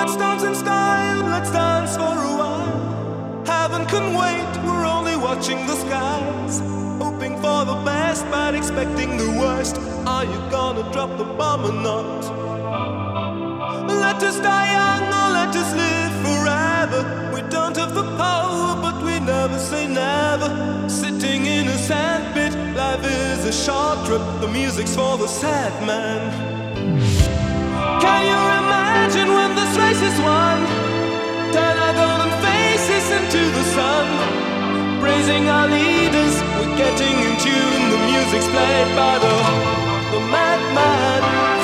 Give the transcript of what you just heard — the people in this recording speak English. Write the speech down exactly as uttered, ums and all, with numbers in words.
stones in style, let's dance for a while. Heaven can wait, we're only watching the skies. Hoping for the best, but expecting the worst. Are you gonna drop the bomb or not? Let us die young or let us live forever. We don't have the power, but we never say never. Sitting in a sandpit, life is a short trip. The music's for the sad man. Can you imagine when this race is won? Turn our golden faces into the sun. Praising our leaders, we're getting in tune. The music's played by the, the madman.